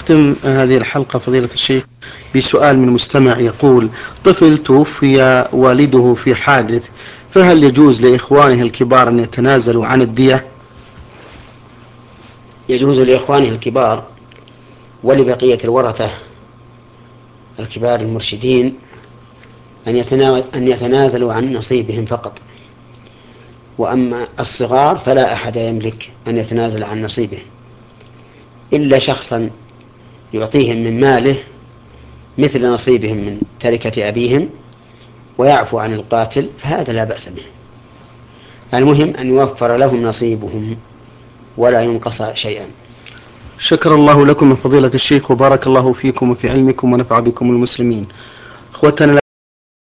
نختم هذه الحلقة فضيلة الشيخ بسؤال من مستمع يقول: طفل توفي والده في حادث، فهل يجوز لإخوانه الكبار أن يتنازلوا عن الدية؟ يجوز لإخوانه الكبار ولبقية الورثة الكبار المرشدين أن يتنازلوا عن نصيبهم فقط، وأما الصغار فلا أحد يملك أن يتنازل عن نصيبه إلا شخصا يعطيهم من ماله مثل نصيبهم من تركة أبيهم ويعفو عن القاتل، فهذا لا بأس به. المهم أن يوفر لهم نصيبهم ولا ينقص شيئا. شكر الله لكم من فضيلة الشيخ، وبارك الله فيكم وفي علمكم ونفع بكم المسلمين. أخوتنا